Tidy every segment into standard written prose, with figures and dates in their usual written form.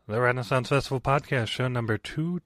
The Renaissance Festival Podcast, show number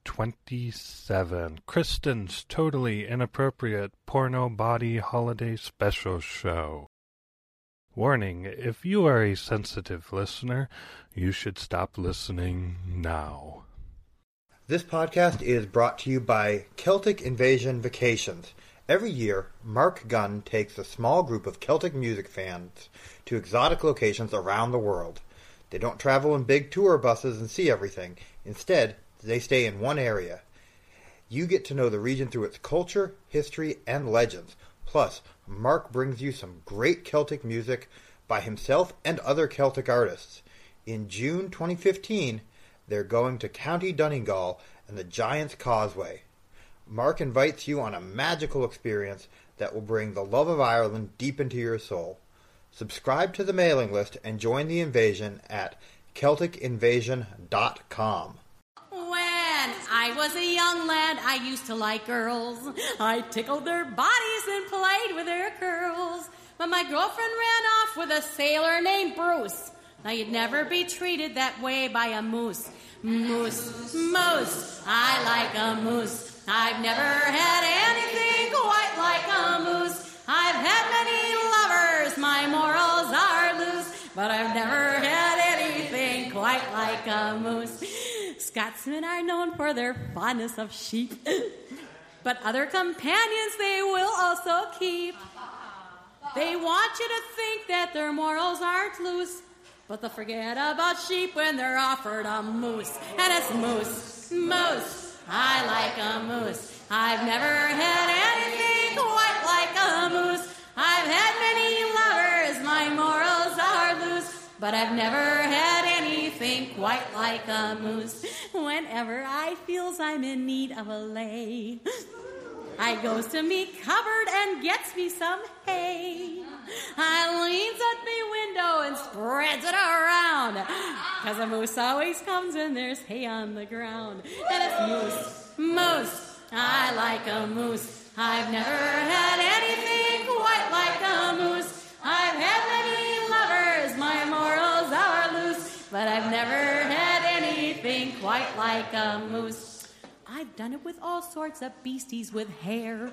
227. Kristen's Totally Inappropriate Porno Body Holiday Special Show. Warning, if you are a sensitive listener, you should stop listening now. This podcast is brought to you by Celtic Invasion Vacations. Every year, Mark Gunn takes a small group of Celtic music fans to exotic locations around the world. They don't travel in big tour buses and see everything. Instead, they stay in one area. You get to know the region through its culture, history, and legends. Plus, Mark brings you some great Celtic music by himself and other Celtic artists. In June 2015, they're going to County Donegal and the Giant's Causeway. Mark invites you on a magical experience that will bring the love of Ireland deep into your soul. Subscribe to the mailing list and join the invasion at CelticInvasion.com. When I was a young lad, I used to like girls. I tickled their bodies and played with their curls. But my girlfriend ran off with a sailor named Bruce. Now you'd never be treated that way by a moose. Moose, moose, I like a moose. I've never had anything quite like a moose. I've had many lovers, my morals are loose, but I've never had anything quite like a moose. Scotsmen are known for their fondness of sheep, but other companions they will also keep. They want you to think that their morals aren't loose, but they'll forget about sheep when they're offered a moose. And it's moose, moose, I like a moose. I've never had anything quite like a moose. I've had many lovers, my morals are loose, but I've never had anything quite like a moose. Whenever I feels I'm in need of a lay, I goes to me cupboard and gets me some hay. I leans at me window and spreads it around, 'cause a moose always comes when there's hay on the ground. And it's moose, moose, I like a moose. I've never had anything quite like a moose. I've had many lovers, my morals are loose, but I've never had anything quite like a moose. I've done it with all sorts of beasties with hair.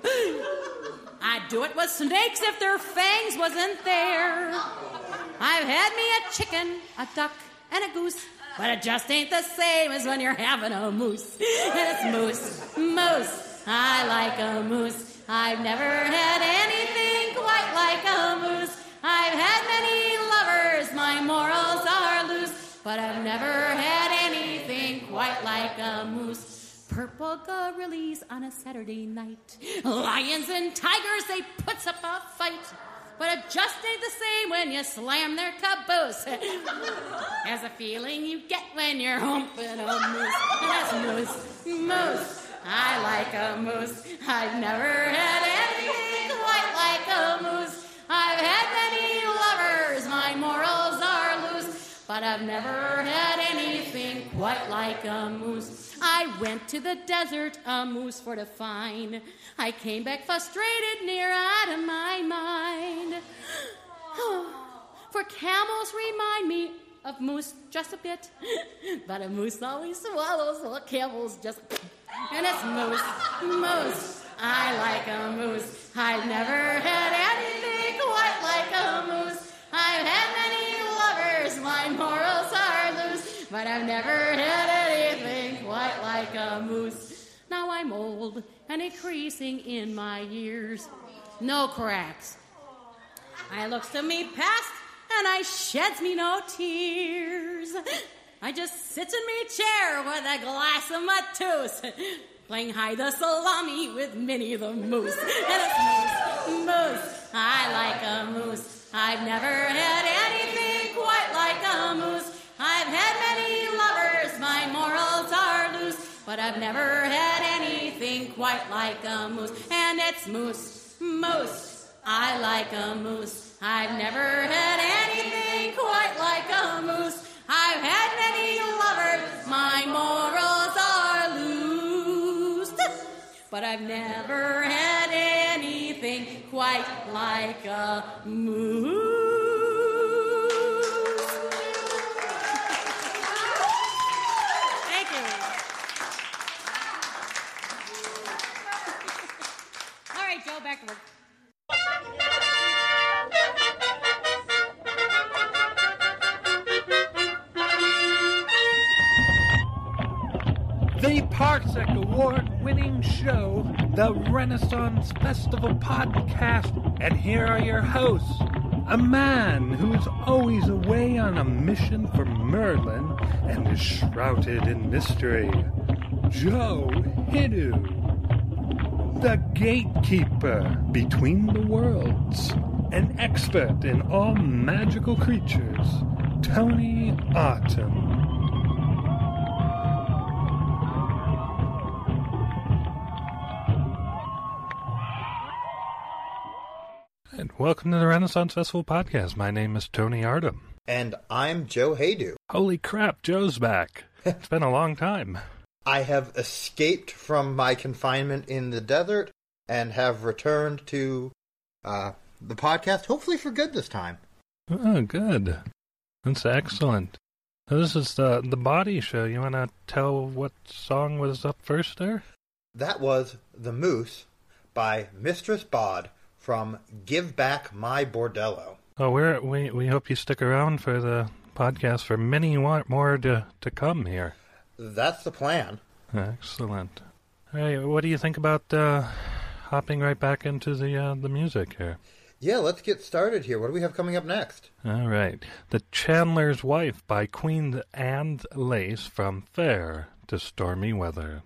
I'd do it with snakes if their fangs wasn't there. I've had me a chicken, a duck, and a goose, but it just ain't the same as when you're having a moose. And it's moose, moose, I like a moose. I've never had anything quite like a moose. I've had many lovers, my morals are loose, but I've never had anything quite like a moose. Purple gorillas on a Saturday night. Lions and tigers, they puts up a fight. But it just ain't the same when you slam their caboose as a feeling you get when you're humping a moose. And that's moose, moose, I like a moose. I've never had anything quite like a moose. I've had many lovers, my morals are loose, but I've never had anything quite like a moose. I went to the desert, a moose for to find. I came back frustrated, near out of my mind. For camels remind me of moose just a bit, but a moose always swallows while camels just... And it's moose, moose, I like a moose. I've never had anything quite like a moose. I've had many lovers, my morals are loose, but I've never had anything quite like a moose. Now I'm old and increasing in my years. No cracks. I looks to me past and I sheds me no tears. I just sits in me chair with a glass of my toast, playing hide the salami with Minnie the Moose. And it's moose, moose, I like a moose. I've never had anything quite like a moose. I've had many lovers, my morals are loose, but I've never had anything quite like a moose. And it's moose, moose, I like a moose. I've never had anything quite like a moose. I've had many lovers, my morals are loose, but I've never had anything quite like a moose. the Parsec Award-winning show, the Renaissance Festival Podcast, and here are your hosts, a man who is always away on a mission for Merlin and is shrouded in mystery, Joe Hidu, the gatekeeper between the worlds, an expert in all magical creatures, Tony Autumn. And welcome to the Renaissance Festival Podcast. My name is Tony Artem. And I'm Joe Haydu. Holy crap, Joe's back. It's been a long time. I have escaped from my confinement in the desert and have returned to the podcast, hopefully for good this time. Oh, good. That's excellent. This is the Body Show. You want to tell what song was up first there? That was The Moose by Mistress Bod from Give Back My Bordello. Oh, we hope you stick around for the podcast for many more to come here. That's the plan. Excellent. Hey, what do you think about hopping right back into the music here? Yeah, let's get started here. What do we have coming up next? All right. The Chandler's Wife by Queen Anne Lace from Fair to Stormy Weather.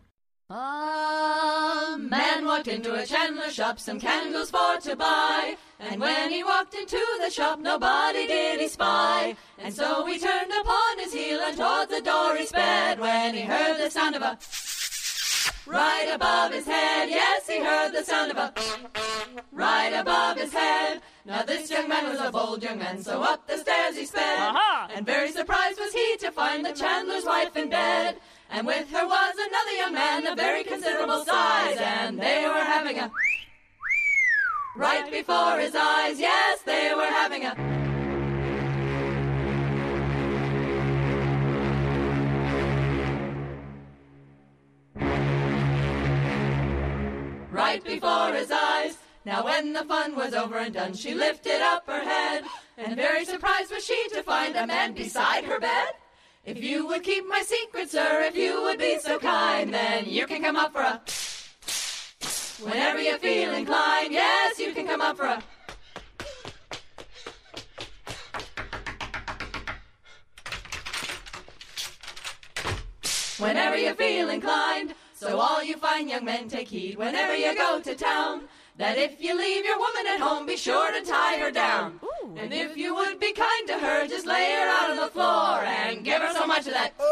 A man walked into a chandler's shop, some candles for to buy. And when he walked into the shop, nobody did he spy. And so he turned upon his heel and toward the door he sped. When he heard the sound of a right above his head. Yes, he heard the sound of a right above his head. Now this young man was a bold young man, so up the stairs he sped. And very surprised was he to find the chandler's wife in bed. And with her was another young man of very considerable size, and they were having a right before his eyes. Yes, they were having a right before his eyes. Now when the fun was over and done, she lifted up her head, and very surprised was she to find a man beside her bed. If you would keep my secret, sir, if you would be so kind, then you can come up for a whenever you feel inclined. Yes, you can come up for a whenever you feel inclined. So all you fine young men take heed whenever you go to town, that if you leave your woman at home, be sure to tie her down. Ooh. And if you would be kind to her, just lay her out on the floor and give her so much of that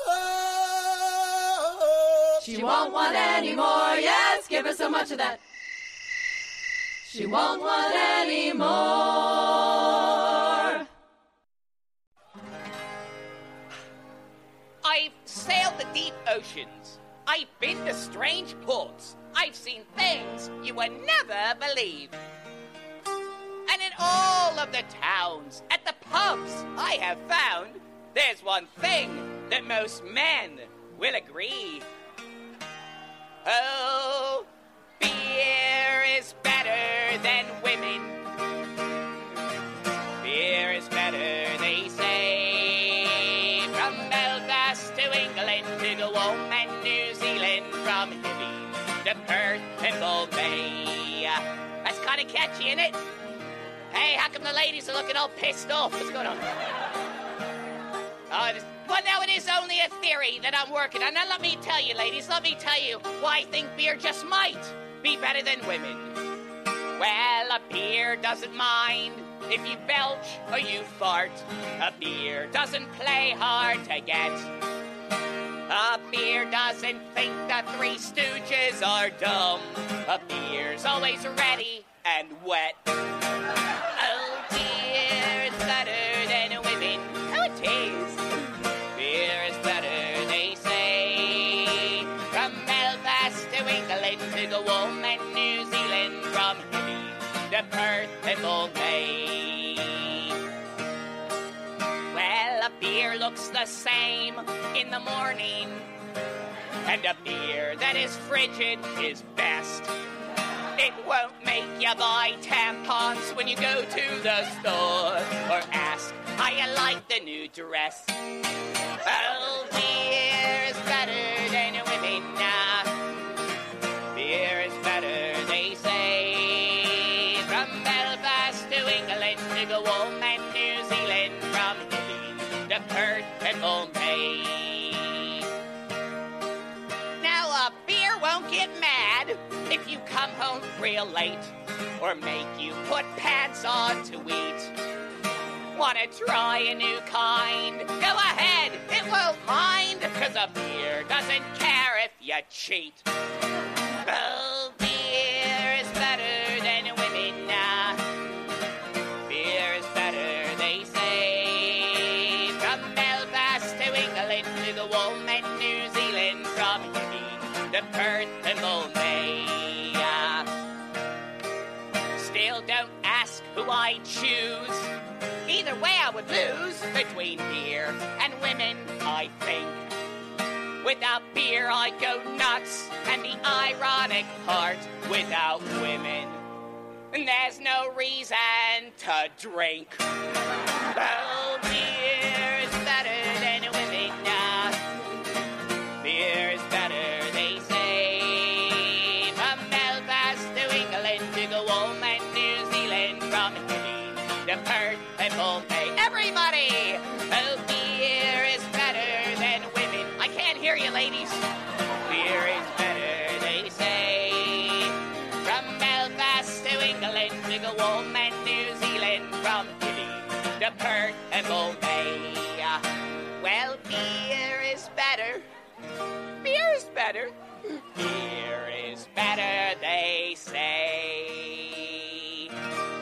she won't want any more. Yes, give her so much of that she won't want any more. I've sailed the deep oceans. I've been to strange ports. I've seen things you would never believe. And in all of the towns, at the pubs, I have found there's one thing that most men will agree. Oh, beer is better than women. Beer is better, they say. From Belfast to England to go home and New Zealand, from Hibbing to Perth and Bombay. That's kind of catchy, isn't it? Hey, how come the ladies are looking all pissed off? What's going on? Well, now it is only a theory that I'm working on. Now let me tell you, ladies, let me tell you why I think beer just might be better than women. Well, a beer doesn't mind if you belch or you fart. A beer doesn't play hard to get. A beer doesn't think the Three Stooges are dumb. A beer's always ready and wet. Oh, beer is better than women. Oh, it is. Beer is better, they say. From Belfast to England to go home and New Zealand, from Hibbing to Perth and Bombay. Well, a beer looks the same in the morning, and a beer that is frigid is best. It won't make you buy tampons when you go to the store, or ask how you like the new dress. Oh, beer is better than women. homemade. Now a beer won't get mad if you come home real late or make you put pants on to eat. Wanna try a new kind? Go ahead, it won't mind, 'cause a beer doesn't care if you cheat. Oh, beer is better than women now. Beer is better, they say. From Belfast to England to the Woolman, New Zealand, from Hibby to Perth and Bombay. Still don't ask who I choose. Either way I would lose between beer and women, I think. Without beer I go nuts, and the ironic part, without women, there's no reason to drink. Oh, beer is better than women now. Beer is better, they say. From Belfast to England to the Woolman, New Zealand, from Hibby to Perth and Bombay. Everybody! Oh, beer is better than women. I can't hear you, ladies. Beer is better, they say. From Belfast to England to the Woolman, New Zealand, from Hibby to Perth and Bombay. Well, beer is better. Beer is better. Beer is better, they say.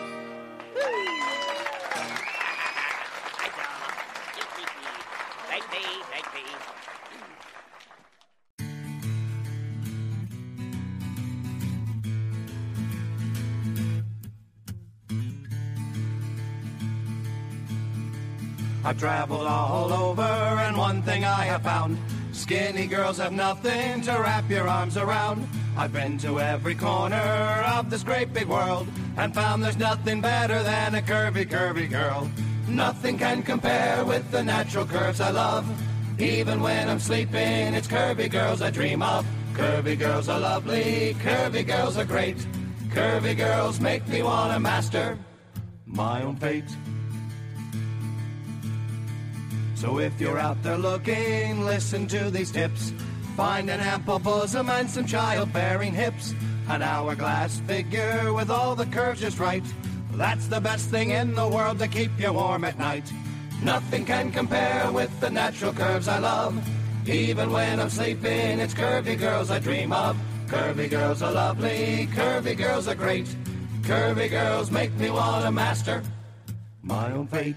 Thank me. I've traveled all over, and one thing I have found: skinny girls have nothing to wrap your arms around. I've been to every corner of this great big world and found there's nothing better than a curvy, curvy girl. Nothing can compare with the natural curves I love. Even when I'm sleeping, it's curvy girls I dream of. Curvy girls are lovely, curvy girls are great. Curvy girls make me want to master my own fate. So if you're out there looking, listen to these tips. Find an ample bosom and some childbearing hips. An hourglass figure with all the curves just right. That's the best thing in the world to keep you warm at night. Nothing can compare with the natural curves I love. Even when I'm sleeping, it's curvy girls I dream of. Curvy girls are lovely, curvy girls are great. Curvy girls make me want to master my own fate.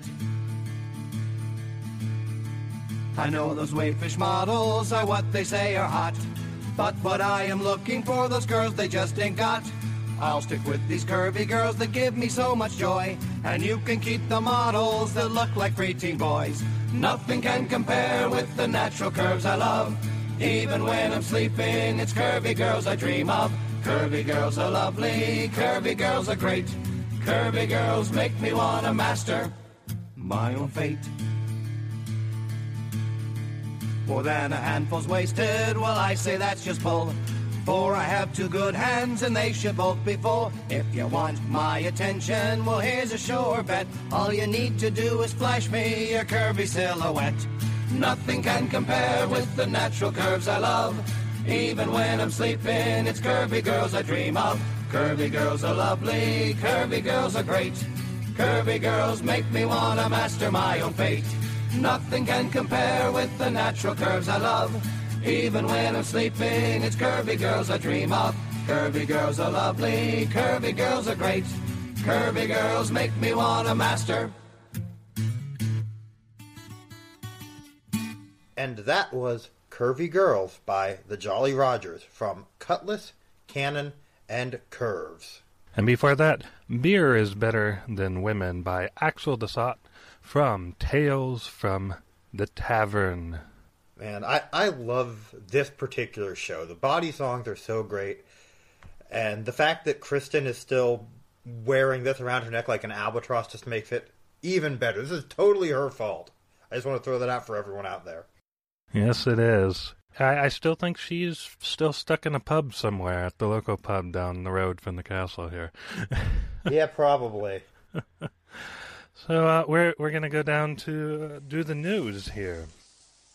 I know those wayfish models are what they say are hot, but what I am looking for, those girls they just ain't got. I'll stick with these curvy girls that give me so much joy, and you can keep the models that look like preteen boys. Nothing can compare with the natural curves I love. Even when I'm sleeping, it's curvy girls I dream of. Curvy girls are lovely, curvy girls are great. Curvy girls make me want to master my own fate. More than a handful's wasted, well, I say that's just bull. For I have two good hands and they should both be full. If you want my attention, well, here's a sure bet. All you need to do is flash me your curvy silhouette. Nothing can compare with the natural curves I love. Even when I'm sleeping, it's curvy girls I dream of. Curvy girls are lovely, curvy girls are great. Curvy girls make me want to master my own fate. Nothing can compare with the natural curves I love. Even when I'm sleeping, it's curvy girls I dream of. Curvy girls are lovely, curvy girls are great. Curvy girls make me want to master. And that was Curvy Girls by the Jolly Rogers from Cutlass, Cannon, and Curves. And before that, Beer is Better Than Women by Axel Dessat from Tales from the Tavern. Man, I love this particular show. The body songs are so great. And the fact that Kristen is still wearing this around her neck like an albatross just makes it even better. This is totally her fault. I just want to throw that out for everyone out there. Yes, it is. I still think she's still stuck in a pub somewhere at the local pub down the road from the castle here. Yeah, probably. So we're going to go down to do the news here.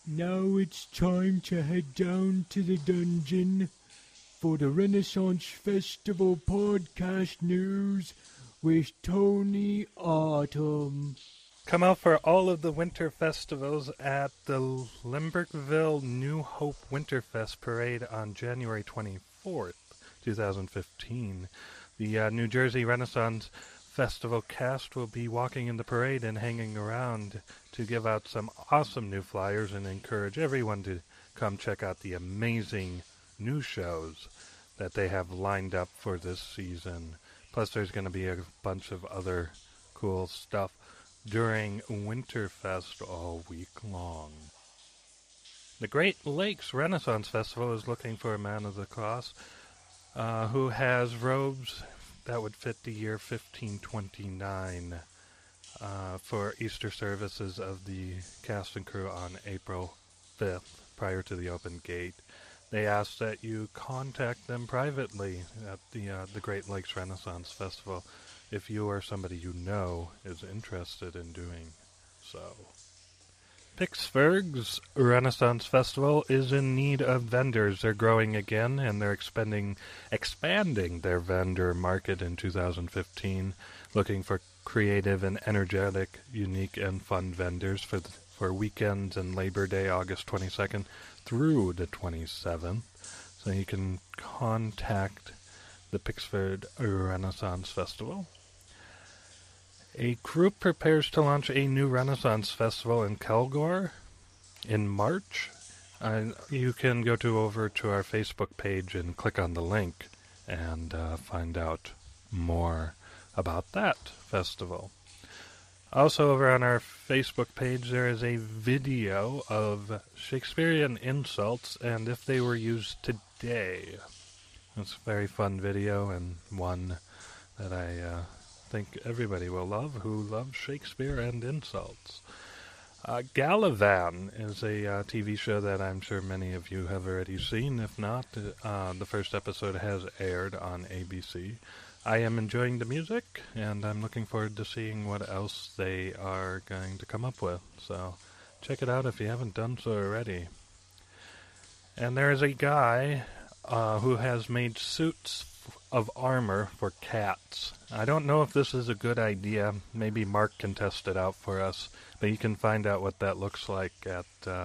Now it's time to head down to the dungeon for the Renaissance Festival podcast news with Tony Autumn. Come out for all of the winter festivals at the Limburgville New Hope Winterfest Parade on January 24th, 2015. The New Jersey Renaissance Festival cast will be walking in the parade and hanging around to give out some awesome new flyers and encourage everyone to come check out the amazing new shows that they have lined up for this season. Plus there's going to be a bunch of other cool stuff during Winterfest all week long. The Great Lakes Renaissance Festival is looking for a man of the cross who has robes that would fit the year 1529 for Easter services of the cast and crew on April 5th, prior to the open gate. They ask that you contact them privately at the Great Lakes Renaissance Festival if you or somebody you know is interested in doing so. Pittsburgh's Renaissance Festival is in need of vendors. They're growing again, and they're expanding their vendor market in 2015, looking for creative and energetic, unique, and fun vendors for weekends and Labor Day, August 22nd through the 27th. So you can contact the Pittsburgh Renaissance Festival. A group prepares to launch a new Renaissance Festival in Kilgore in March. You can go over to our Facebook page and click on the link and find out more about that festival. Also over on our Facebook page there is a video of Shakespearean insults and if they were used today. It's a very fun video and one that I think everybody will love who loves Shakespeare and insults. Galavan is a TV show that I'm sure many of you have already seen. If not, the first episode has aired on ABC. I am enjoying the music, and I'm looking forward to seeing what else they are going to come up with. So check it out if you haven't done so already. And there is a guy who has made suits of armor for cats. I don't know if this is a good idea. Maybe Mark can test it out for us, but you can find out what that looks like at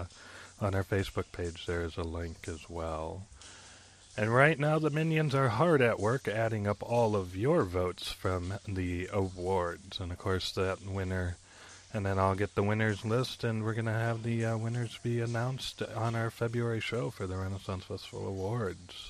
on our Facebook page. There is a link as well. And right now the minions are hard at work adding up all of your votes from the awards. And of course that winner, and then I'll get the winners list and we're going to have the winners be announced on our February show for the Renaissance Festival Awards.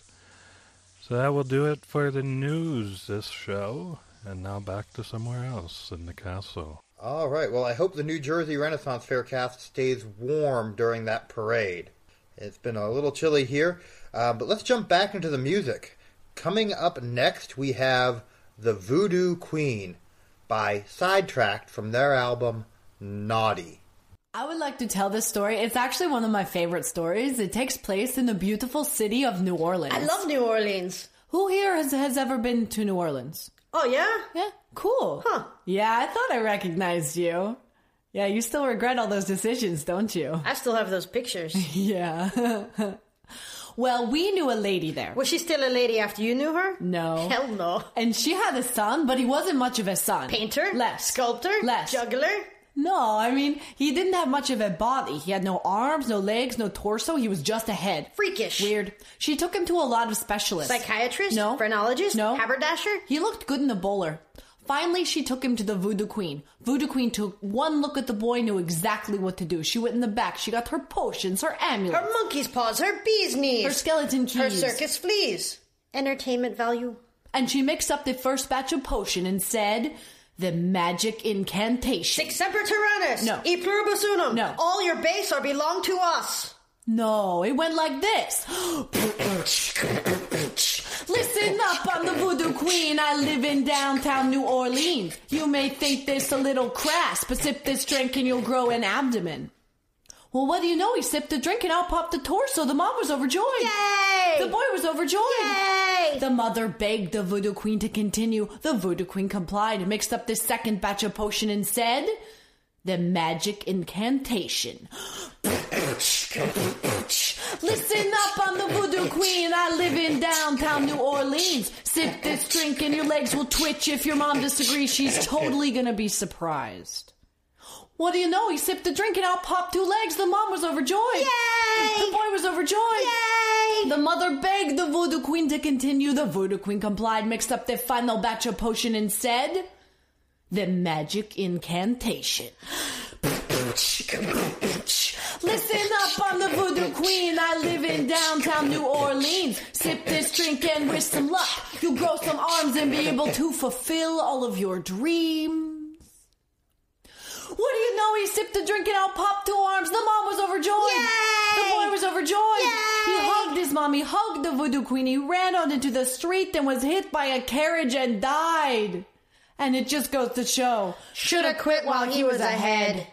So that will do it for the news this show. And now back to somewhere else in the castle. All right. Well, I hope the New Jersey Renaissance Fair cast stays warm during that parade. It's been a little chilly here. But let's jump back into the music. Coming up next, we have The Voodoo Queen by Sidetracked from their album Naughty. I would like to tell this story. It's actually one of my favorite stories. It takes place in the beautiful city of New Orleans. I love New Orleans. Who here has ever been to New Orleans? Oh, yeah? Yeah, cool. Huh. Yeah, I thought I recognized you. Yeah, you still regret all those decisions, don't you? I still have those pictures. Yeah. Well, we knew a lady there. Was she still a lady after you knew her? No. Hell no. And she had a son, but he wasn't much of a son. Painter? Less. Sculptor? Less. Juggler? No, I mean, he didn't have much of a body. He had no arms, no legs, no torso. He was just a head. Freakish. Weird. She took him to a lot of specialists. Psychiatrist? No. Phrenologist? No. Haberdasher? He looked good in a bowler. Finally, she took him to the Voodoo Queen. Voodoo Queen took one look at the boy, knew exactly what to do. She went in the back. She got her potions, her amulets. Her monkey's paws, her bee's knees. Her skeleton keys. Her circus fleas. Entertainment value. And she mixed up the first batch of potion and said, the magic incantation. Sic semper tyrannis. No. E pluribus unum. No. All your base are belong to us. No, it went like this. Listen up, I'm the Voodoo Queen. I live in downtown New Orleans. You may think this a little crass, but sip this drink and you'll grow an abdomen. Well, what do you know? He sipped the drink and out popped the torso. The mom was overjoyed. Yay! The boy was overjoyed. Yay! The mother begged the Voodoo Queen to continue. The Voodoo Queen complied, mixed up this second batch of potion and said, the magic incantation. Listen up, I'm the Voodoo Queen. I live in downtown New Orleans. Sip this drink and your legs will twitch. If your mom disagrees, she's totally gonna be surprised. What do you know? He sipped the drink and out popped 2 legs. The mom was overjoyed. Yay! The boy was overjoyed. Yay! The mother begged the Voodoo Queen to continue. The Voodoo Queen complied, mixed up their final batch of potion and said, the magic incantation. Listen up, I'm the Voodoo Queen. I live in downtown New Orleans. Sip this drink and wish some luck. You'll grow some arms and be able to fulfill all of your dreams. What do you know? He sipped the drink and out popped 2 arms. The mom was overjoyed. Yay! The boy was overjoyed. Yay! He hugged his mom. He hugged the Voodoo Queen. He ran out into the street and was hit by a carriage and died. And it just goes to show. Shoulda quit while he was ahead.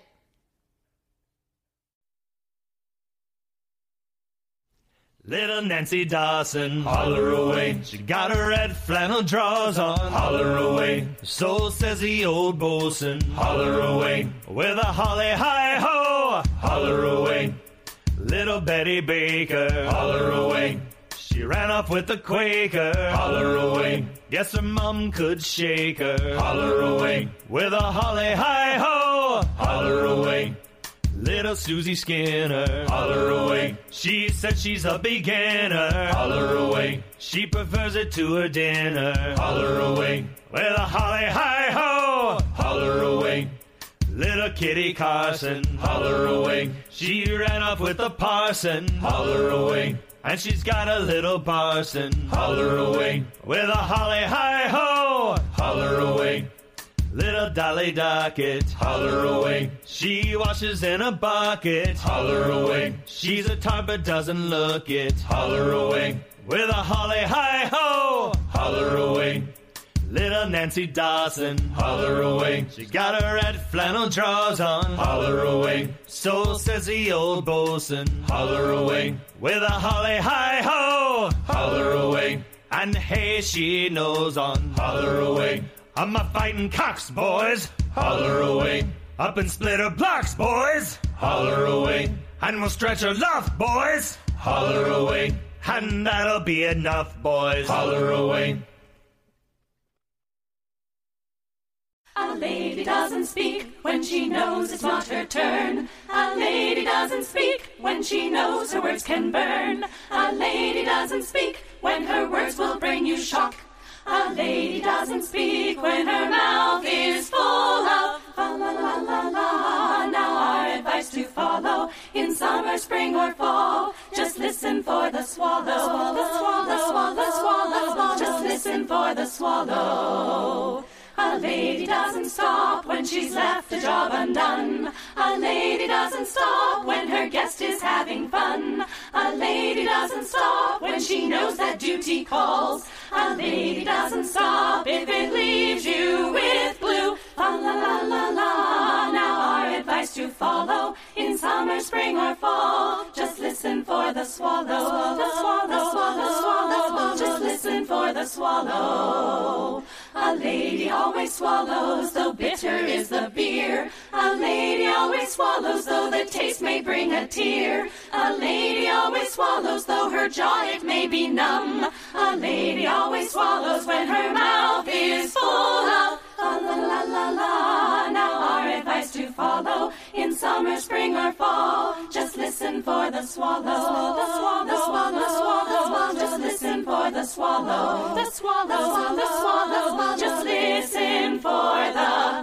Little Nancy Dawson, holler away. She got her red flannel drawers on, holler away. So says the old bosun, holler away. With a holly hi-ho, holler away. Little Betty Baker, holler away. She ran off with the Quaker, holler away. Guess her mom could shake her, holler away. With a holly hi-ho, holler away. Little Susie Skinner, holler away. She said she's a beginner, holler away. She prefers it to her dinner, holler away. With a holly hi-ho, holler away. Little Kitty Carson, holler away. She ran off with the parson, holler away. And she's got a little parson, holler away. With a holly hi-ho, holler away. Little Dolly Docket, holler away. She washes in a bucket, holler away. She's a tart but doesn't look it, holler away. With a holly hi-ho, holler away. Little Nancy Dawson, holler away. She got her red flannel drawers on, holler away. So says the old bosun, holler away. With a holly hi-ho, holler away. And hey, she knows on, holler away. I'm a fighting cocks, boys, holler away. Up in splitter blocks, boys, holler away. And we'll stretch her loft, boys, holler away. And that'll be enough, boys, holler away. A lady doesn't speak when she knows it's not her turn. A lady doesn't speak when she knows her words can burn. A lady doesn't speak when her words will bring you shock. A lady doesn't speak when her mouth is full of fa la la la la. Now our advice to follow in summer, spring or fall. Just listen for the swallow. The swallow, the swallow. Just listen for the swallow. A lady doesn't stop when she's left a job undone. A lady doesn't stop when her guest is having fun. A lady doesn't stop when she knows that duty calls. A lady doesn't stop if it leaves you with blue. La la la la la. Now our advice to follow in summer, spring or fall. Just listen for the swallow. The swallow, the swallow. Just listen for the swallow. A lady always swallows, though bitter is the beer. A lady always swallows, though the taste may bring a tear. A lady always swallows, though her jaw it may be numb. A lady always swallows when her mouth is full of la la la la la. Now our advice to follow in summer, spring or fall. Just listen for the swallow. The swallow, the swallow. Just listen for the swallow. The swallow, the swallow. Just listen for the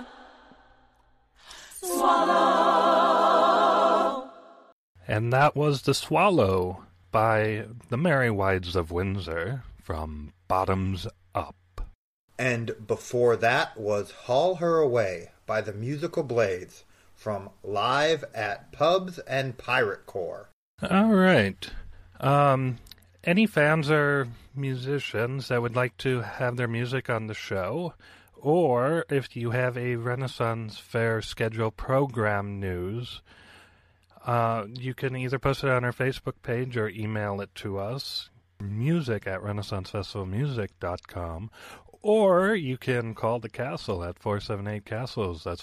swallow. And that was The Swallow by the Merry Wives of Windsor from Bottoms Up. And before that was Haul Her Away by the Musical Blades from Live at Pubs and Pirate Corps. All right. Any fans or musicians that would like to have their music on the show, or if you have a Renaissance Fair schedule program news, you can either post it on our Facebook page or email it to us. music at renaissancefestivalmusic.com, or you can call the Castle at 478-CASTLES. That's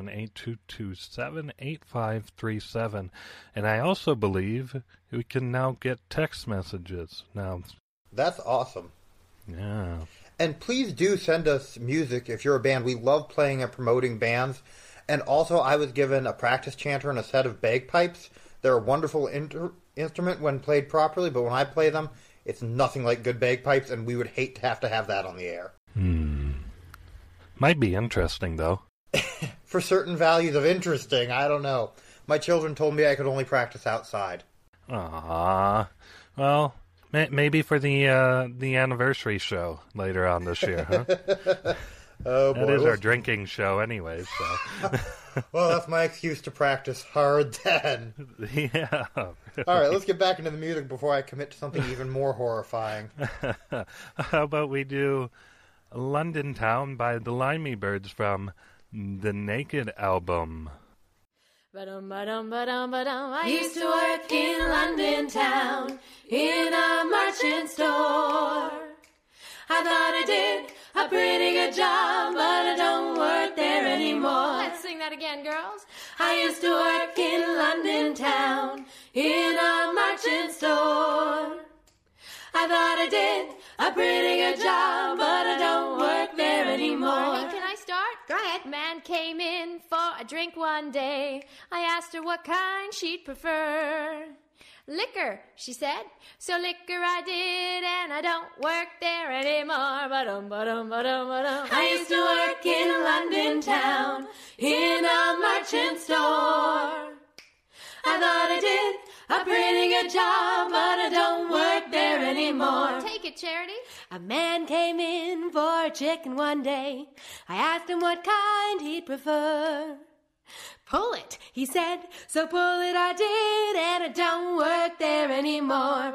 478-227-8537. And I also believe we can now get text messages. Now, That's awesome. yeah. And please do send us music if you're a band. We love playing and promoting bands. And also, I was given a practice chanter and a set of bagpipes. They're a wonderful instrument when played properly, but when I play them, it's nothing like good bagpipes, and we would hate to have that on the air. Might be interesting, though. For certain values of interesting, I don't know. My children told me I could only practice outside. Ah, well, maybe for the anniversary show later on this year, huh? Oh, boy. That is our drinking show anyway, so. Well, that's my excuse to practice hard then. Yeah. All right, let's get back into the music before I commit to something even more horrifying. How about we do London Town by the Limey Birds from the Naked album? I used to work in London town in a merchant store. I thought I did a pretty good job, but I don't work there anymore. Let's sing that again, girls. I used to work in London town in a merchant store. I thought I did a pretty good job, but I don't work there anymore. Hey, can I start? Go ahead. Man came in for a drink one day. I asked her what kind she'd prefer. Liquor, she said. So liquor I did, and I don't work there anymore. I used to work in London town in a merchant store. I thought I did a pretty good job, but I don't work there anymore. Take it, Charity. A man came in for a chicken one day. I asked him what kind he'd prefer. Pull it, he said, so pull it I did, and I don't work there anymore.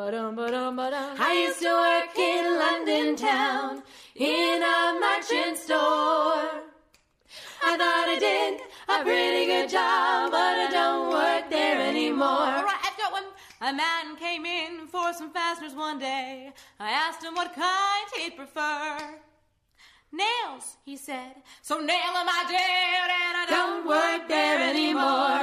I used to work in London town in a merchant store. I thought I did a pretty good job, but I don't work there anymore. All right, I've got one. A man came in for some fasteners one day. I asked him what kind he'd prefer. Nails, he said. So nail them I did, and I don't work there anymore.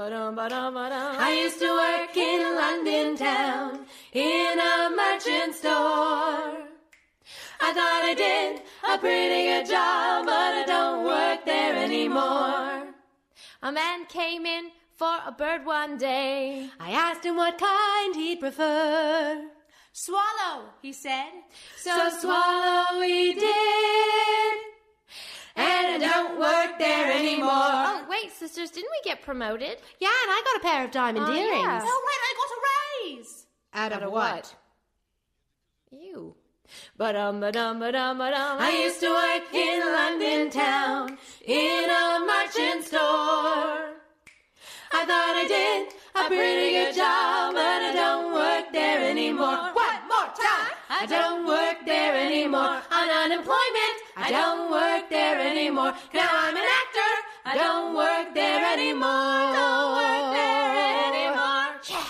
I used to work in London town in a merchant store. I thought I did a pretty good job, but I don't work there anymore. A man came in for a bird one day. I asked him what kind he'd prefer. Swallow, he said. So swallow he did, and I don't work there anymore. Oh, wait, sisters, didn't we get promoted? Yeah, and I got a pair of diamond earrings. Yeah. Oh, right, I got a raise. Out of what? You. I used to work in London town in a merchant store. I thought I did a pretty good job, but I don't work there anymore. One more time. I don't work there anymore. On unemployment, I don't work there anymore. Now I'm an actor. I don't work there anymore. Don't work there anymore. Yeah.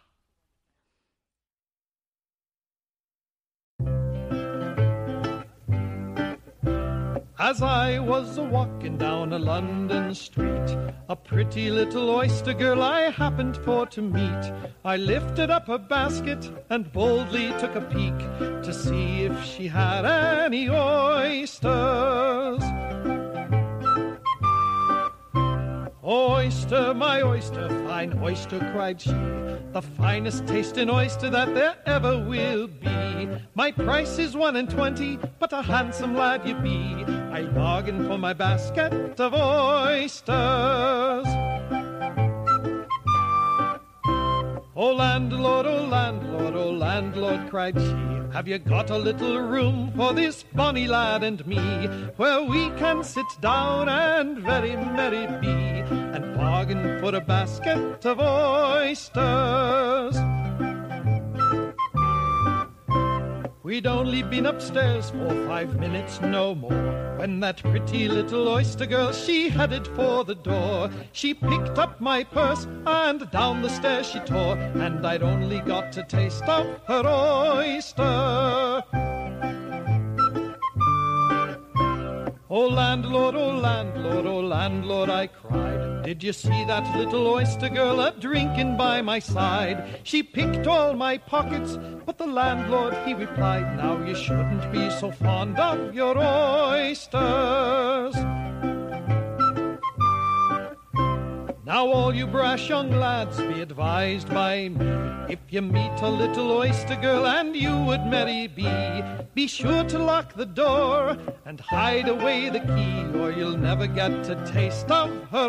As I was a-walking down a London street, a pretty little oyster girl I happened for to meet. I lifted up her basket and boldly took a peek to see if she had any oysters. Oyster, my oyster, fine oyster, cried she, the finest tasting oyster that there ever will be. My price is 1.20, but a handsome lad you be. I bargained for my basket of oysters. Oh landlord, oh landlord, oh landlord, cried she, have you got a little room for this bonny lad and me, where we can sit down and very merry be, and bargain for a basket of oysters? We'd only been upstairs for 5 minutes, no more, When that pretty little oyster girl, she headed for the door, she picked up my purse and down the stairs she tore, and I'd only got a taste of her oyster. Oh landlord, oh landlord, oh landlord, I cried, did you see that little oyster girl a-drinking by my side? She picked all my pockets, but the landlord, he replied, now you shouldn't be so fond of your oysters. Now all you brash young lads, be advised by me, if you meet a little oyster girl and you would merry be sure to lock the door and hide away the key, or you'll never get a taste of her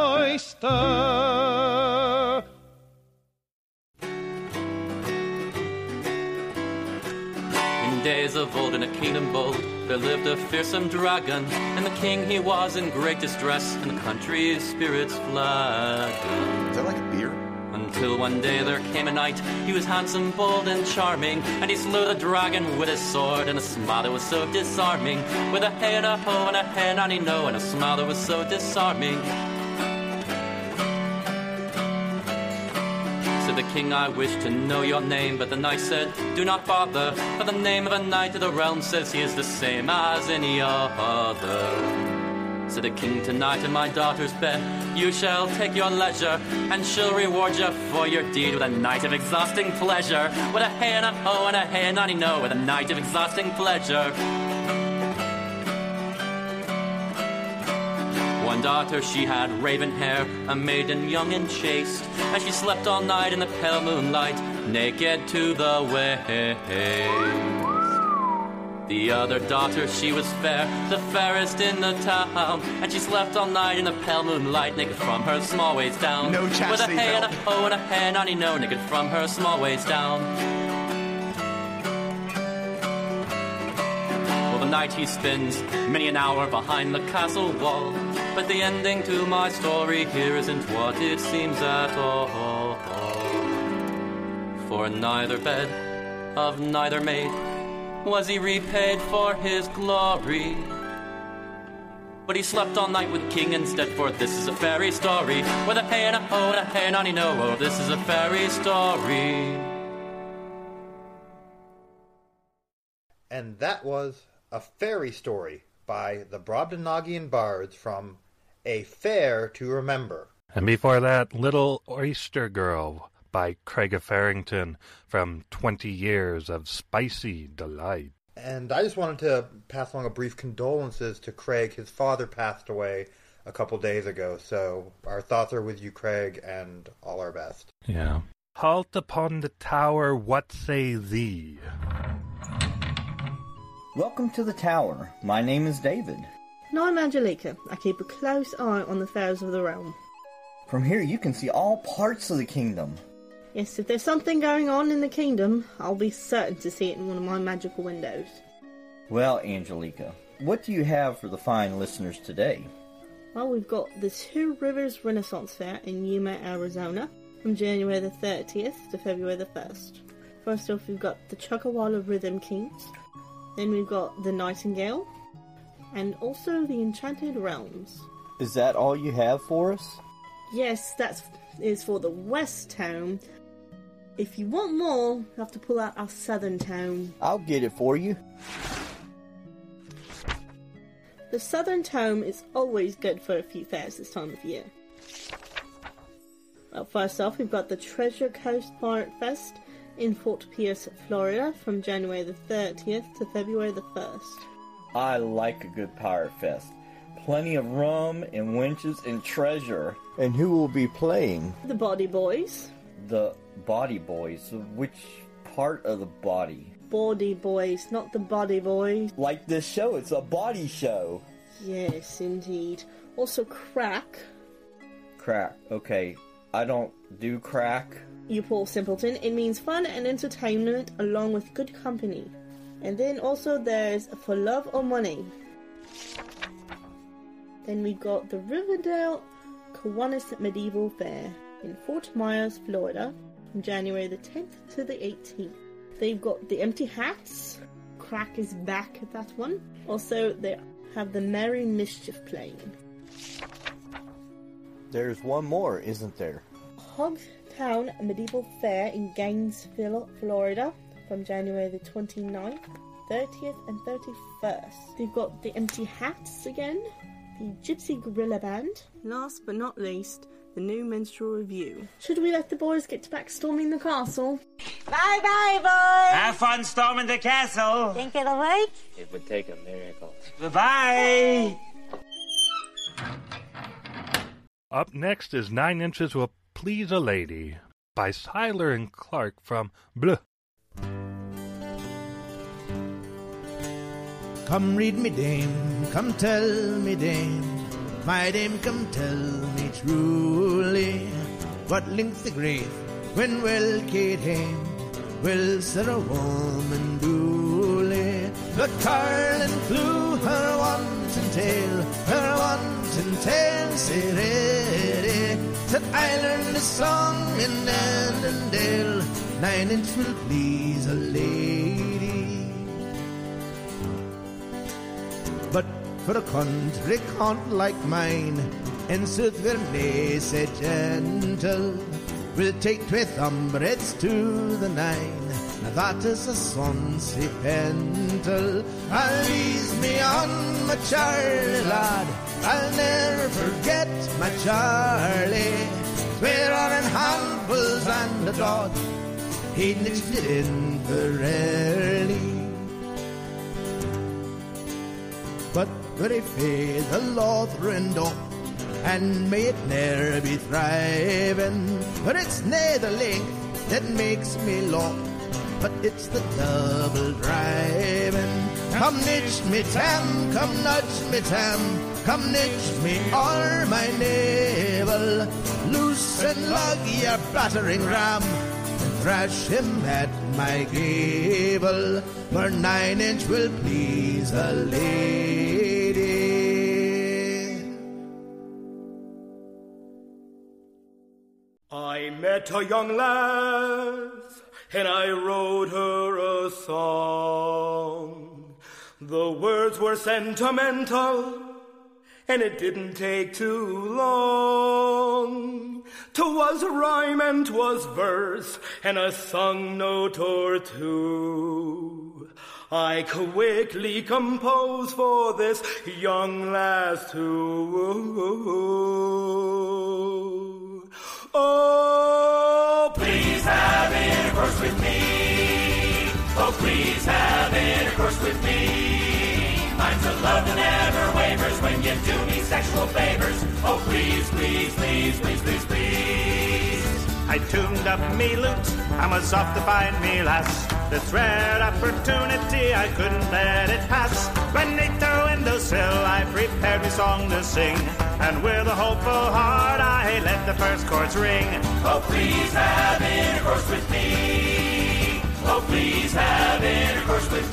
oyster. In days of old, in a kingdom bold, there lived a fearsome dragon, and the king he was in great distress, and the country's spirits flagging. Is that like a beer? Until one day there came a knight, he was handsome, bold, and charming, and he slew the dragon with his sword, and a smile that was so disarming, with a hey and a ho and a hey and a no, and a smile that was so disarming. Said the king, I wish to know your name, but the knight said, do not bother, for the name of a knight of the realm says he is the same as any other. Said the king, tonight in my daughter's bed you shall take your leisure, and she'll reward you for your deed with a night of exhausting pleasure, with a hey and a ho and a hey and a no, with a night of exhausting pleasure. One daughter she had raven hair, a maiden young and chaste, and she slept all night in the pale moonlight, naked to the waist. The other daughter, she was fair, the fairest in the town, and she slept all night in the pale moonlight, naked from her small waist down. No chastity with a hey belt. and a ho and a hey and a no, naked from her small waist down. Well, the night he spends many an hour behind the castle wall, but the ending to my story here isn't what it seems at all. For neither bed of neither maid was he repaid for his glory, but he slept all night with the king instead, for this is a fairy story, with a hey and a ho and a hey and a no, oh, this is a fairy story. And that was A Fairy Story by the Brobdingnagian Bards from A Fair to Remember. And before that, Little Oyster Girl by Craig Farrington from 20 Years of Spicy Delight. And I just wanted to pass along a brief condolences to Craig. His father passed away a couple days ago, so our thoughts are with you, Craig, and all our best. Yeah. Halt upon the tower, what say thee? Welcome to the tower. My name is David. And I'm Angelica. I keep a close eye on the affairs of the realm. From here you can see all parts of the kingdom. Yes, if there's something going on in the kingdom, I'll be certain to see it in one of my magical windows. Well, Angelica, what do you have for the fine listeners today? Well, we've got the Two Rivers Renaissance Fair in Yuma, Arizona, from January the 30th to February the 1st. First off, we've got the Chuckawalla Rhythm Kings, then we've got the Nightingale, and also the Enchanted Realms. Is that all you have for us? Yes, that is for the West Town. If you want more, you have to pull out our Southern Town. I'll get it for you. The Southern Town is always good for a few fairs this time of year. Well, first off, we've got the Treasure Coast Pirate Fest in Fort Pierce, Florida, from January the 30th to February the 1st. I like a good pirate fest. Plenty of rum and winches and treasure. And who will be playing? The Body Boys. The Body Boys? Which part of the body? Body Boys, not the Body Boys. Like this show, it's a body show. Yes, indeed. Also crack. Crack, okay. I don't do crack. You poor simpleton. It means fun and entertainment along with good company. And then also there's For Love or Money. Then we got the Riverdale Kiwanis Medieval Fair in Fort Myers, Florida, from January the 10th to the 18th. They've got the Empty Hats. Crack is back at that one. Also, the have the Merry Mischief playing. There's one more, isn't there? Hogtown Medieval Fair in Gainesville, Florida, from January the 29th, 30th and 31st. They've got the Empty Hats again, the Gypsy Gorilla Band, last but not least, the New Minstrel Review. Should we let the boys get back storming the castle? Bye-bye, boys! Have fun storming the castle! Think it'll work? It would take a miracle. Bye-bye! Up next is 9 Inches Will Please a Lady by Siler and Clark from Bleu. Come read me, dame, come tell me, dame, my dame, come tell me truly, what links the grave when well Kate hame, will Sarah woman duly. The Carlin flew her wanton tail, say ready, said I learned a song in Annandale, 9 Inch will please a lady. But for a country cant like mine, in sooth we're nae sae gentle, we'll take 2 thumbreads to the 9, now that is a sonsy pental. I'll ease me on my Charlie lad, I'll never forget my Charlie. Swear on in handfuls and a dod, he'd mixed it in early. But very fair the Lothran doth, and may it ne'er be thriving, but it's nae the length that makes me loth, but it's the double driving. Come nitch me tam, come nudge me tam, come nitch me o'er my navel, loose and lug your battering ram, and thrash him at my gable, for 9 Inch will please a lady. I met a young lass, and I wrote her a song. The words were sentimental, and it didn't take too long. 'Twas rhyme and 'twas verse, and a song note or two. I quickly composed for this young lass too. Oh, please have intercourse with me. Oh, please have intercourse with me. Mine's a love that never wavers when you do me sexual favors. Oh, please, please, please, please, please, please. I tuned up me lute, I was off to find me lass. This rare opportunity, I couldn't let it pass. Beneath her windowsill, I prepared me song to sing, and with a hopeful heart, I let the first chords ring. Oh, please have intercourse with me. Oh, please have intercourse with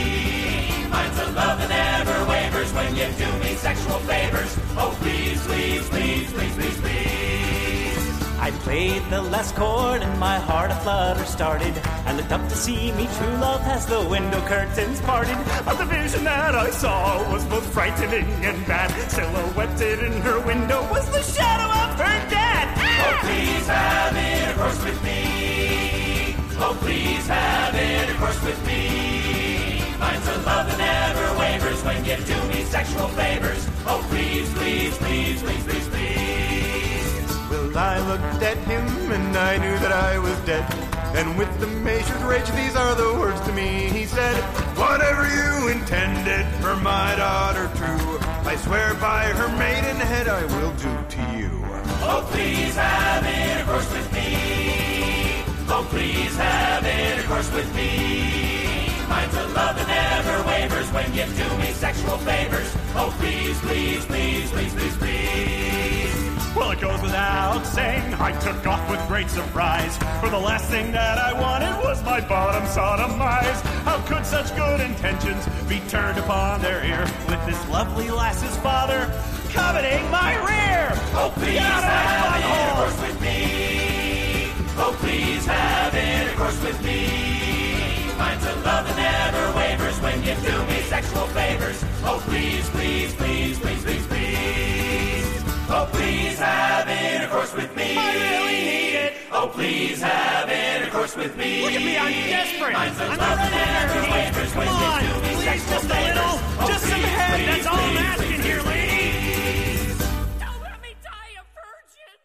me. Mine's a love that never wavers when you do me sexual favors. Oh, please, please, please, please, please, please. I played the last chord and my heart aflutter started. I looked up to see me true love as the window curtains parted. But the vision that I saw was both frightening and bad. Silhouetted in her window was the shadow of her dad. Oh, please have intercourse with me. Oh, please have intercourse with me. Mine's a love that never wavers when you do me sexual favors. Oh, please, please, please, please, please, please. Well, I looked at him and I knew that I was dead. And with the measured rage, these are the words to me. He said, whatever you intended for my daughter true, I swear by her maidenhead I will do to you. Oh, please have intercourse with me. Oh, please have intercourse with me. Mine's a love that never wavers when you do me sexual favors. Oh, please, please, please, please, please, please. Well, it goes without saying, I took off with great surprise, for the last thing that I wanted was my bottom sodomized. How could such good intentions be turned upon their ear, with this lovely lass's father coveting my rear? Oh, please have intercourse with me. Oh, please have intercourse with me. Mine's a love that never wavers when you do me sexual favors. Oh, please. please, please, please, please, please, please. Oh, please have intercourse with me. I really need it. Oh, please have intercourse with me. Look at me, I'm desperate. I'm not ready to compete. Come on, please, just a little. Just some head, that's all I'm asking here, ladies. Don't let me die a virgin.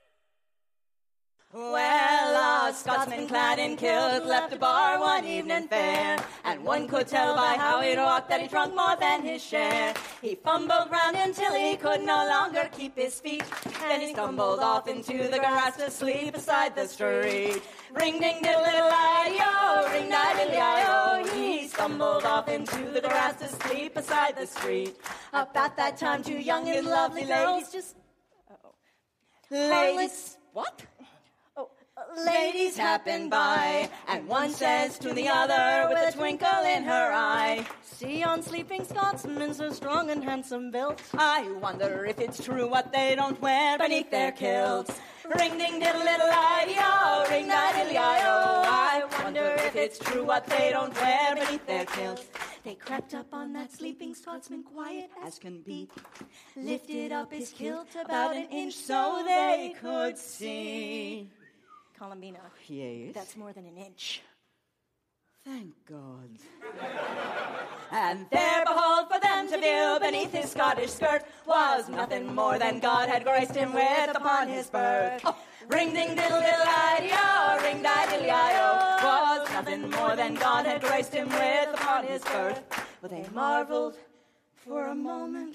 Well, a Scotsman clad in kilt left a bar one evening fair, and one could tell by how he walked that he drunk more than his share. He fumbled round until he could no longer keep his feet, then he stumbled off into the grass to sleep beside the street. Ring-ding-diddle-diddle-i-o, ring-diddle-i-o, he stumbled off into the grass to sleep beside the street. About that time, two young and lovely ladies just... Ladies... What? Ladies happen by, and one says to the other with a twinkle in her eye, see yon sleeping Scotsmen so strong and handsome built, I wonder if it's true what they don't wear beneath their kilts. Ring-ding-diddle-diddle-i-o, ring-diddle-i-o, I wonder if it's true what they don't wear beneath their kilts. They crept up on that sleeping Scotsman quiet as can be, lifted up his kilt about an inch so they could see. Columbina. Yes? That's more than an inch. Thank God. And there, behold, for them to view beneath his Scottish skirt was nothing more than God had graced him with upon his birth. Oh, ring-ding-diddle-diddle-i-o, ring-diddle-i-o, was nothing more than God had graced him with upon his birth. Well, they marveled for a moment.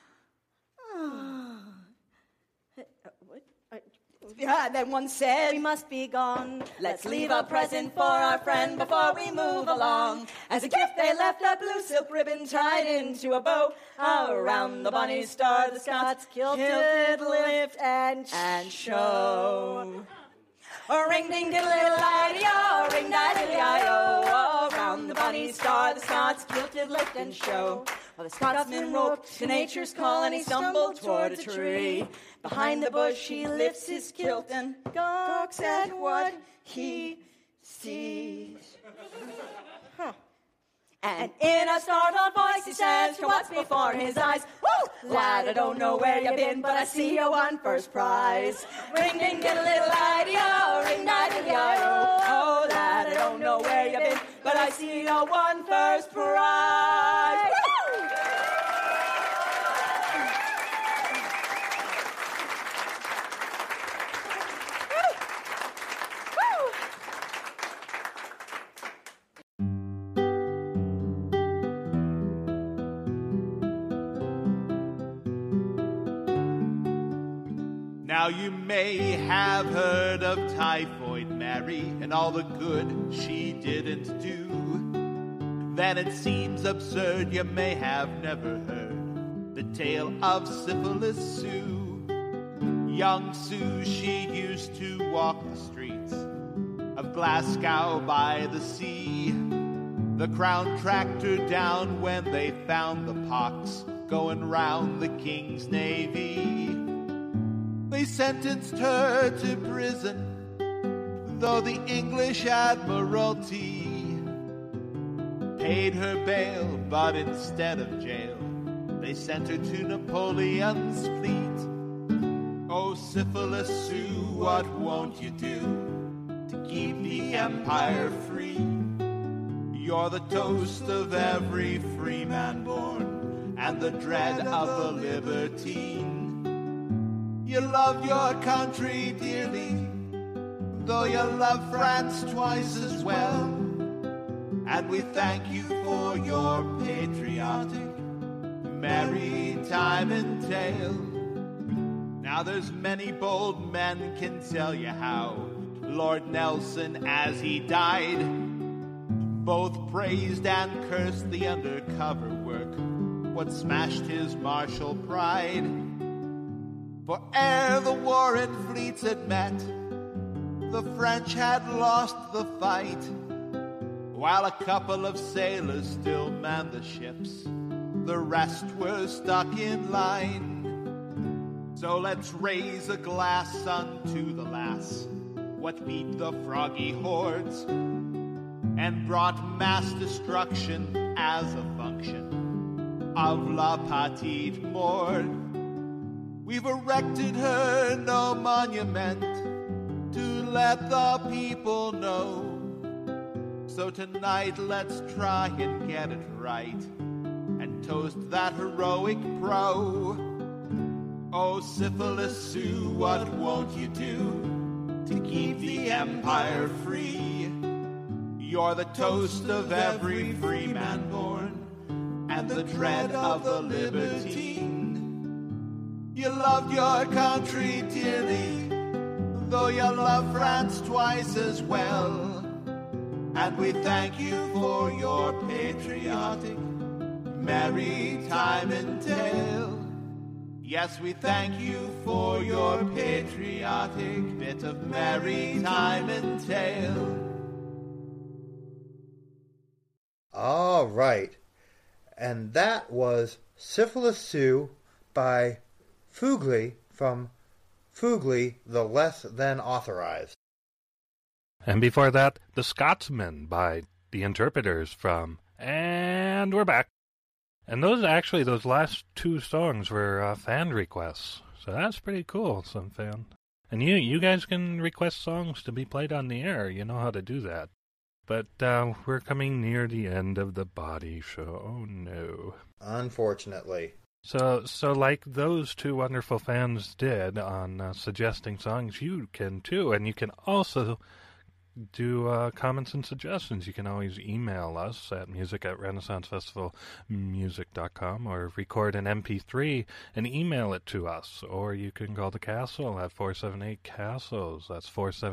Yeah, then one said, we must be gone. Let's leave a present for our friend before we move along. As a gift they left a blue silk ribbon tied into a bow. Around the bonny star the Scots kilted lift and show. Ring-ding-diddle-diddle-i-o, ring-diddle-i-o, around the bonny star the Scots kilted lift and show. Well, the Scotsman woke to nature's call and he stumbled toward a tree. Behind the bush he lifts his kilt and gawks at what he sees. And in a startled voice he says to what's before his eyes, woo! Lad, I don't know where you've been, but I see you won first prize. Ring-ding-diddle-diddle-i-o, ring-diddle-i-o, oh, lad, I don't know where you've been, but I see you won first prize. Woo! Now you may have heard of Typhoid Mary and all the good she didn't do. Then it seems absurd you may have never heard the tale of Syphilis Sue. Young Sue, she used to walk the streets of Glasgow by the sea. The Crown tracked her down when they found the pox going round the King's Navy. They sentenced her to prison, though the English Admiralty paid her bail, but instead of jail, they sent her to Napoleon's fleet. Oh, Syphilis Sue, what won't you do to keep the empire free? You're the toast of every free man born, and the dread of the libertine. You love your country dearly, though you love France twice as well. And we thank you for your patriotic maritime tale. Now there's many bold men can tell you how Lord Nelson, as he died, both praised and cursed the undercover work, what smashed his martial pride. For ere the warring fleets had met, the French had lost the fight, while a couple of sailors still manned the ships. The rest were stuck in line. So let's raise a glass unto the lass what beat the froggy hordes and brought mass destruction as a function of La Petite Morte. We've erected her no monument to let the people know. So tonight let's try and get it right and toast that heroic pro. Oh, Syphilis Sue, what won't you do to keep the empire free? You're the toast of every free man born and the dread of the libertine. You loved your country dearly, though you love France twice as well. And we thank you for your patriotic maritime tale. Yes, we thank you for your patriotic bit of maritime tale. All right. And that was Syphilis Sue by Fugly from Fugly, the Less Than Authorized. And before that, The Scotsman by The Interpreters from And We're Back. And those last two songs were fan requests. So that's pretty cool, some fan. And you guys can request songs to be played on the air. You know how to do that. But we're coming near the end of the Body Show. Oh, no. Unfortunately. So like those two wonderful fans did on suggesting songs, you can too. And you can also do comments and suggestions. You can always email us at music@renaissancefestivalmusic.com or record an MP3 and email it to us. Or you can call the Castle at 478-CASTLES. That's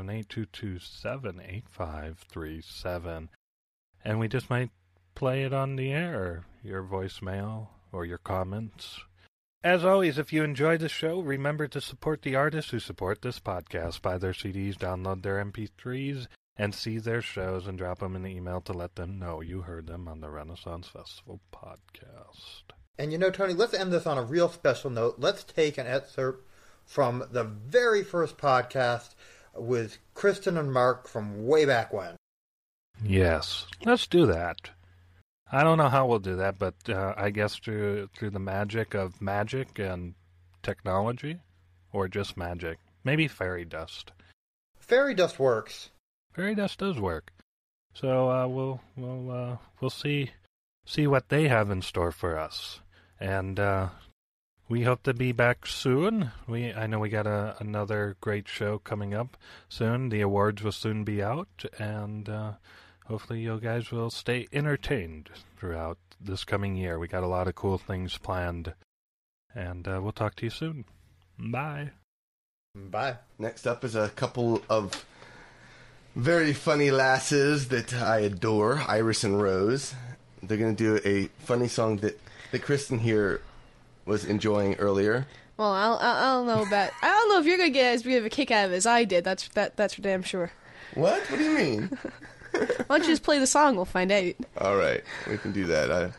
478-227-8537. And we just might play it on the air, your voicemail or your comments. As always, if you enjoyed the show, remember to support the artists who support this podcast. Buy their CDs, download their MP3s, and see their shows and drop them an email to let them know you heard them on the Renaissance Festival podcast. And you know, Tony, let's end this on a real special note. Let's take an excerpt from the very first podcast with Kristen and Mark from way back when. Yes, let's do that. I don't know how we'll do that, but I guess through the magic of magic and technology, or just magic. Maybe fairy dust. Fairy dust works. Fairy dust does work. So we'll see what they have in store for us, and we hope to be back soon. I know we got another great show coming up soon. The awards will soon be out, and hopefully you guys will stay entertained throughout this coming year. We got a lot of cool things planned, and we'll talk to you soon. Bye. Bye. Next up is a couple of very funny lasses that I adore, Iris and Rose. They're going to do a funny song that Kristen here was enjoying earlier. Well, I don't know about. I don't know if you're going to get as big of a kick out of it as I did. That's for damn sure. What? What do you mean? Why don't you just play the song? We'll find out. All right, we can do that.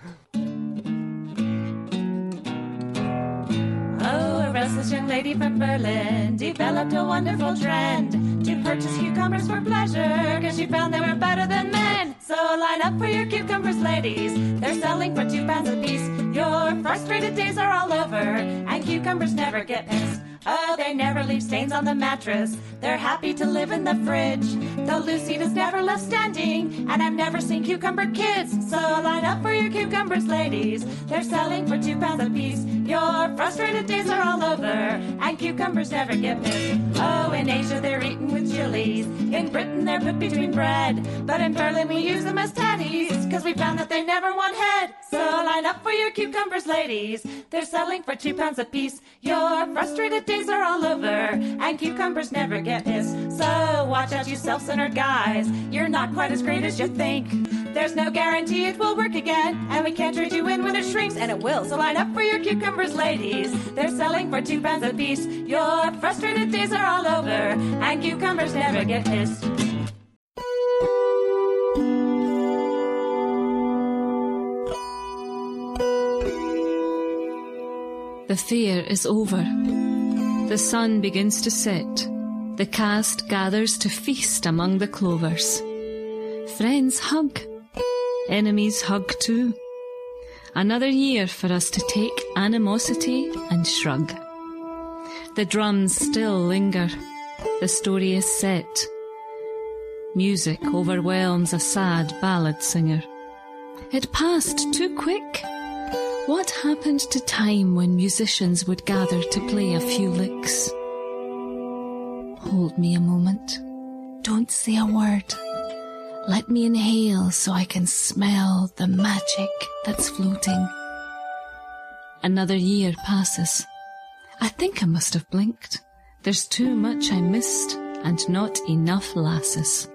Oh, a restless young lady from Berlin developed a wonderful trend to purchase cucumbers for pleasure, cause she found they were better than men. So line up for your cucumbers, ladies. They're selling for 2 pounds a piece. Your frustrated days are all over, and cucumbers never get pissed. Oh, they never leave stains on the mattress. They're happy to live in the fridge. Though Lucy is never left standing, and I've never seen cucumber kids. So line up for your cucumbers, ladies. They're selling for 2 pounds a piece. Your frustrated days are all over, and cucumbers never get pissed. Oh, in Asia they're eaten with chilies. In Britain they're put between bread. But in Berlin we use them as tatties, cause we found that they never want head. So line up for your cucumbers, ladies. They're selling for 2 pounds a piece. Your frustrated days are all over, and cucumbers never get pissed. So watch out, you self-centered guys. You're not quite as great as you think. There's no guarantee it will work again, and we can't trade you in when it shrinks, and it will. So line up for your cucumbers, ladies. They're selling for 2 pounds a piece. Your frustrated days are all over, and cucumbers never get pissed. The fair is over. The sun begins to set. The cast gathers to feast among the clovers. Friends hug. Enemies hug too. Another year for us to take animosity and shrug. The drums still linger. The story is set. Music overwhelms a sad ballad singer. It passed too quick. What happened to time when musicians would gather to play a few licks? Hold me a moment. Don't say a word. Let me inhale so I can smell the magic that's floating. Another year passes. I think I must have blinked. There's too much I missed and not enough lasses.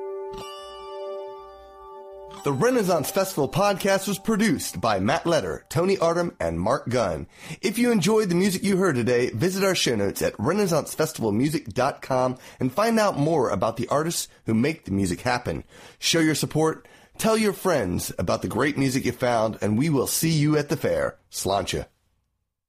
The Renaissance Festival podcast was produced by Matt Letter, Tony Artem, and Mark Gunn. If you enjoyed the music you heard today, visit our show notes at renaissancefestivalmusic.com and find out more about the artists who make the music happen. Show your support, tell your friends about the great music you found, and we will see you at the fair. Sláinte.